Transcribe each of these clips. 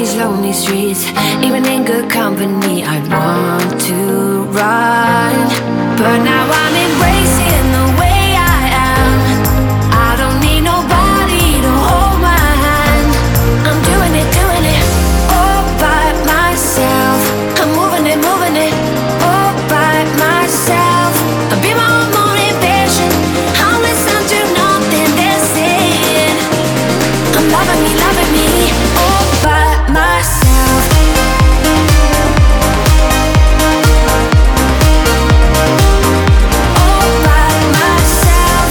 these lonely streets. Even in good company, I want to run. But now I'm embracing the way I am. I don't need nobody to hold my hand. I'm doing it all by myself. I'm moving it all by myself. I'll be my own motivation. I'll listen to nothing they're saying. I'm loving me all by myself. All by myself.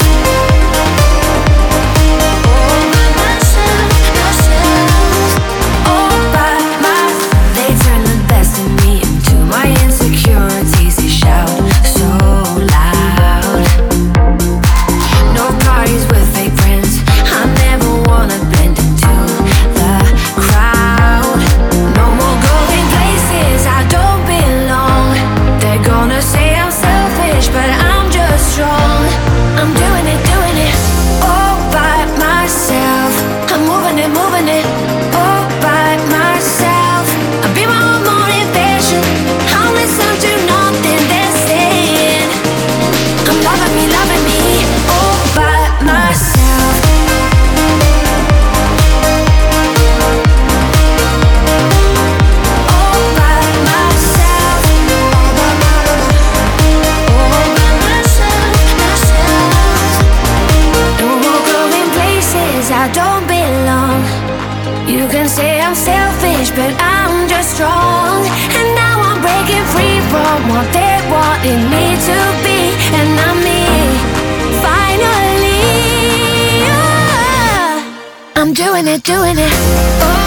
All by myself. All by myself. They turn the best in me into my insecurities. They shout so loud. No parties with fake friends. I never wanna blend into the crowd. No more going places I don't belong. They're gonna say I'm selfish, but I'm just strong. I'm doing it all by myself. I'm moving it all by myself. I'll be my own motivation. I'll listen to nothing they're saying. I'm loving me all by myself. All by myself. All by myself. No more going places I don't belong. You can say I'm selfish, but I'm just strong. And now I'm breaking free from what they wanted me to be. And I'm me, finally. I'm doing it all